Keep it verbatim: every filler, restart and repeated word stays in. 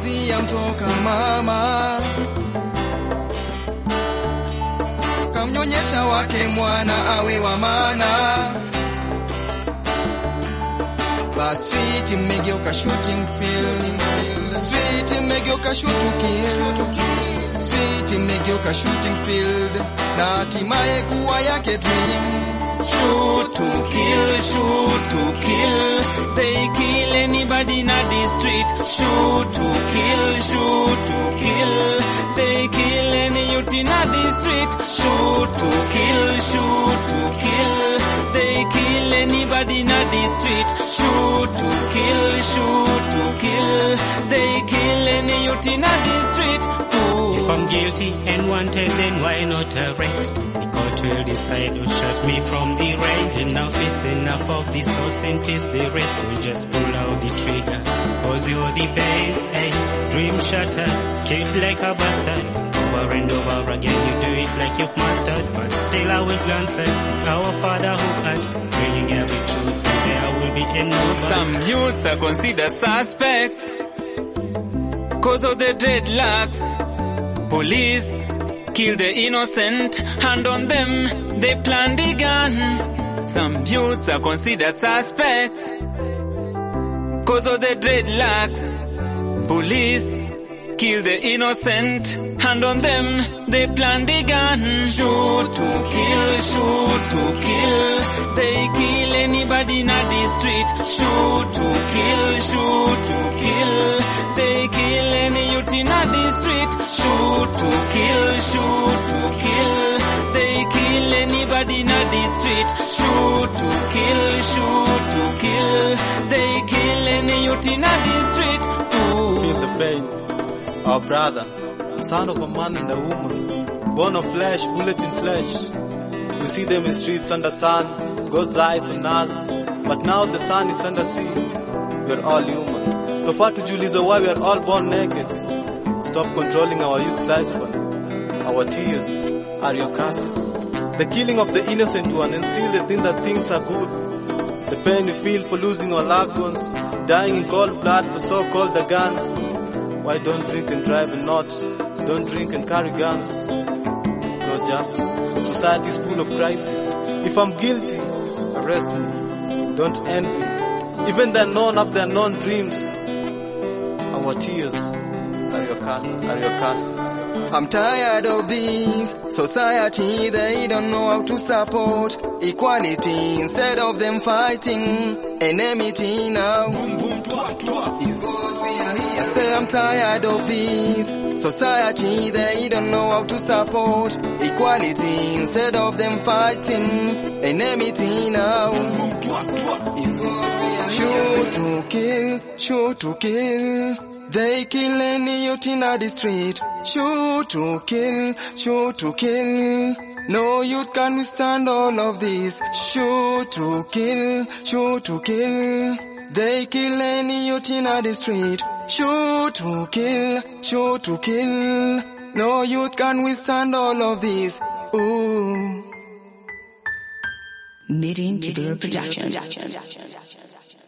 machozi ya mtoka mama, kamnyonyesha wake mwana awe wa maana. But street imegeuka shooting field, street imegeuka shoot to kill, street imegeuka shooting field, na hatimaye kuwa yake dream. Shoot to kill, shoot to kill, they kill anybody in the street. Shoot to kill, shoot to kill, they kill any youth in the street. Shoot to kill, shoot to kill, they kill anybody in the street. Shoot to kill, shoot to kill, they kill any youth in the street. If I'm guilty and wanted, then why not arrest? The court will decide to shut me from the race. Enough is enough of this horse and peace. The rest will just pull out the trigger. Cause you're the best, hey, dream shattered, killed like a bastard. Over and over again you do it like you've mastered. But still I will glance and see our Father who art, bringing every truth, and there will be a nobody. Some youths are considered suspects cause of the dreadlocks. Police kill the innocent, hand on them, they plan the gun. Some youths are considered suspects cause of the dreadlocks. Police kill the innocent, hand on them, they plan the gun. Shoot to kill, shoot to kill, they kill anybody in the street. Shoot to kill, shoot to kill, they kill any youth in the street. Shoot to kill, shoot to kill, they kill anybody in the street. Shoot to kill, shoot to kill, they kill any youth in the street. Feel the pain, our brother, son of a man and a woman, born of flesh, bullet in flesh. We see them in streets under sun, God's eyes on us, but now the sun is under sea. We are all human. Tofaa tujiulize why we are all born naked. Stop controlling our youth's lifespan. Our tears are your curses. The killing of the innocent one and still they think that things are good. The pain we feel for losing our loved ones, dying in cold blood for so-called a gun. Why don't drink and drive and not? Don't drink and carry guns. No justice. Society is full of crisis. If I'm guilty, arrest me. Don't end me. Even the unknown have their known dreams. Our tears are your curses, are your curses. I'm tired of this society, they don't know how to support equality instead of them fighting enmity now. Boom, boom, twa, twa. Is what we are here. I say I'm tired of this society, they don't know how to support equality instead of them fighting enmity now. Boom, boom, twa, twa. Is what we are here. Shoot to kill, shoot to kill, they kill any youth in the street. Shoot to kill, shoot to kill, no youth can withstand all of this. Shoot to kill, shoot to kill, they kill any youth in the street. Shoot to kill, shoot to kill, no youth can withstand all of this. Ooh. Mid-in Killer Production.